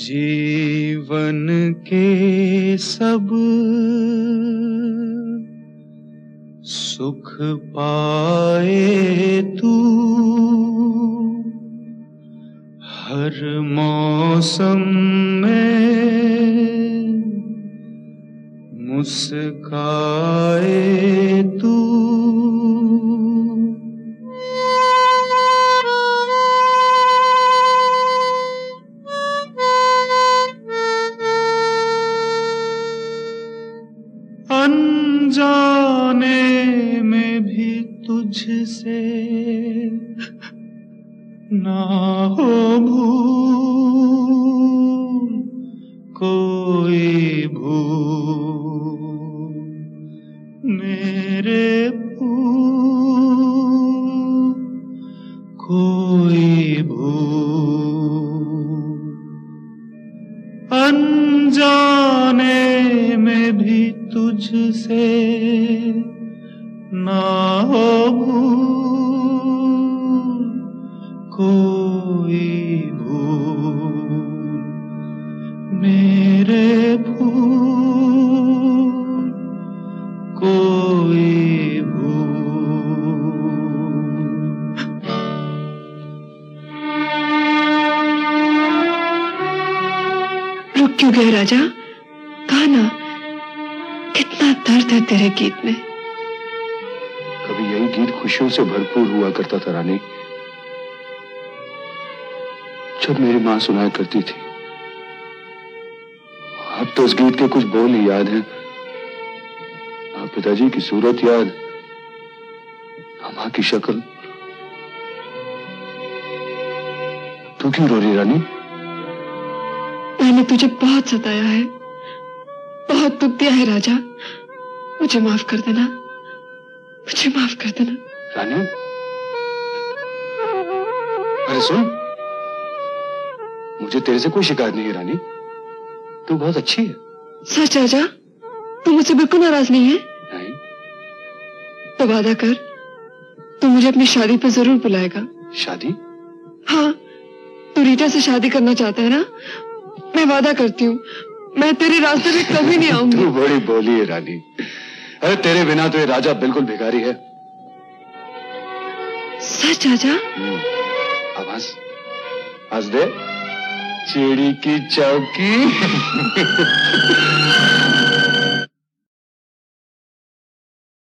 जीवन के सब सुख पाए तू, हर मौसम में मुस्काए तू। अनजाने में भी तुझसे ना हो भूल, कोई भूल मेरे फूल, कोई भूल। अनजाने में भी तुझसे ना हो भूल, कोई भूल मेरे फूल, कोई रुक क्यों गए राजा? कहा ना, कितना दर्द है तेरे गीत में। कभी यही गीत खुशियों से भरपूर हुआ करता था रानी, जब मेरी माँ सुनाया करती थी। अब तो उस गीत के कुछ बोल ही याद हैं, ना पिताजी की सूरत याद, ना माँ की शक्ल। तू क्यों रो रही रानी? मैंने तुझे बहुत सताया है, बहुत दुख दिया है राजा। मुझे माफ कर देना, मुझे माफ कर देना। रानी, अरे सुन, मुझे तेरे से कोई शिकायत नहीं है रानी, तू बहुत अच्छी है। सच राजा? तू मुझसे बिल्कुल नाराज नहीं है? नहीं। तो वादा कर, तू मुझे अपनी शादी पे जरूर बुलाएगा। शादी? हाँ, तू रीटा से शादी करना चाहता है ना? मैं वादा करती हूँ, मैं तेरे रास्ते में कभी नहीं आऊंगी। तू बड़ी बोली है रानी। अरे तेरे बिना तो ये राजा बिल्कुल भिखारी है। सच राजा? अब हंस, हंस दे। चिड़ी की चौकी।